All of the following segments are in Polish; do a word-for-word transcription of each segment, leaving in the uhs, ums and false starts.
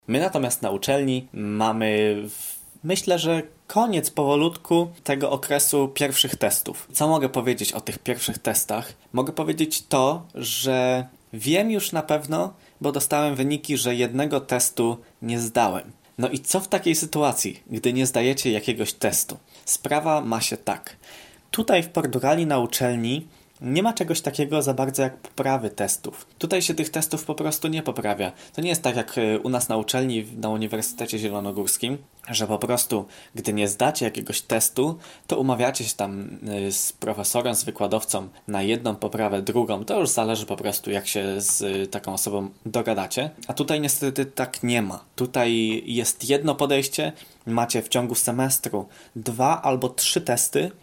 My natomiast na uczelni mamy, myślę, że koniec powolutku tego okresu pierwszych testów. Co mogę powiedzieć o tych pierwszych testach? Mogę powiedzieć to, że wiem już na pewno, bo dostałem wyniki, że jednego testu nie zdałem. No i co w takiej sytuacji, gdy nie zdajecie jakiegoś testu? Sprawa ma się tak. Tutaj w Portugalii na uczelni nie ma czegoś takiego za bardzo jak poprawy testów. Tutaj się tych testów po prostu nie poprawia. To nie jest tak jak u nas na uczelni na Uniwersytecie Zielonogórskim, że po prostu gdy nie zdacie jakiegoś testu, to umawiacie się tam z profesorem, z wykładowcą na jedną poprawę, drugą. To już zależy po prostu jak się z taką osobą dogadacie. A tutaj niestety tak nie ma. Tutaj jest jedno podejście, macie w ciągu semestru dwa albo trzy testy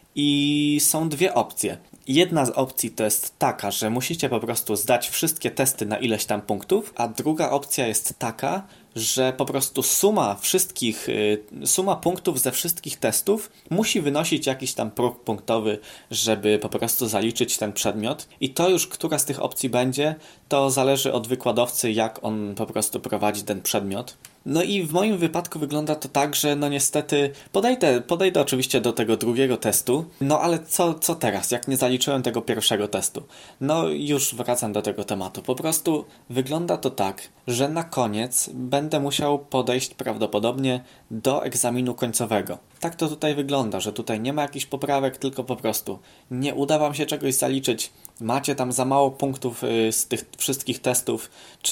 i są dwie opcje. Jedna z opcji to jest taka, że musicie po prostu zdać wszystkie testy na ileś tam punktów, a druga opcja jest taka, że po prostu suma wszystkich, suma punktów ze wszystkich testów musi wynosić jakiś tam próg punktowy, żeby po prostu zaliczyć ten przedmiot. I to już, która z tych opcji będzie, to zależy od wykładowcy, jak on po prostu prowadzi ten przedmiot. No i w moim wypadku wygląda to tak, że no niestety podejdę, podejdę oczywiście do tego drugiego testu, no ale co, co teraz, jak nie zaliczyłem tego pierwszego testu? No już wracam do tego tematu. Po prostu wygląda to tak, że na koniec będę musiał podejść prawdopodobnie do egzaminu końcowego. Tak to tutaj wygląda, że tutaj nie ma jakichś poprawek, tylko po prostu nie uda wam się czegoś zaliczyć, macie tam za mało punktów z tych wszystkich testów,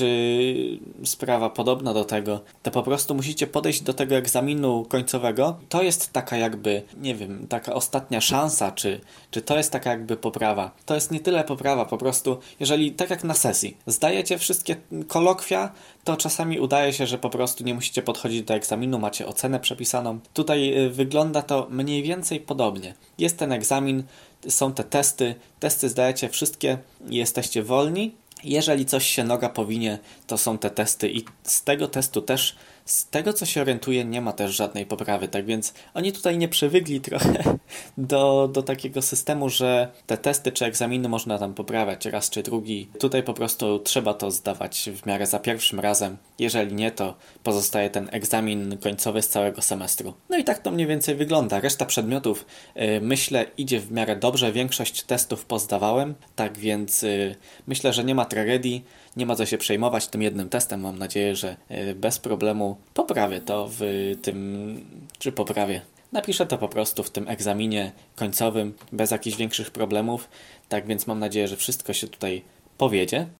czy sprawa podobna do tego, to po prostu musicie podejść do tego egzaminu końcowego. To jest taka jakby, nie wiem, taka ostatnia szansa, czy, czy to jest taka jakby poprawa. To jest nie tyle poprawa, po prostu jeżeli tak jak na sesji zdajecie wszystkie kolokwia, to czasami udaje się, że po prostu nie musicie podchodzić do egzaminu, macie ocenę przepisaną. Tutaj wygląda to mniej więcej podobnie. Jest ten egzamin, są te testy, testy zdajecie wszystkie i jesteście wolni. Jeżeli coś się noga powinie, to są te testy i z tego testu też, z tego co się orientuję, nie ma też żadnej poprawy, tak więc oni tutaj nie przywykli trochę do, do takiego systemu, że te testy czy egzaminy można tam poprawiać raz czy drugi. Tutaj po prostu trzeba to zdawać w miarę za pierwszym razem. Jeżeli nie, to pozostaje ten egzamin końcowy z całego semestru. No i tak to mniej więcej wygląda. Reszta przedmiotów yy, myślę idzie w miarę dobrze. Większość testów pozdawałem, tak więc yy, myślę, że nie ma tragedii. Nie ma co się przejmować tym jednym testem. Mam nadzieję, że yy, bez problemu poprawię to w tym... czy poprawię. Napiszę to po prostu w tym egzaminie końcowym bez jakichś większych problemów. Tak więc mam nadzieję, że wszystko się tutaj powiedzie.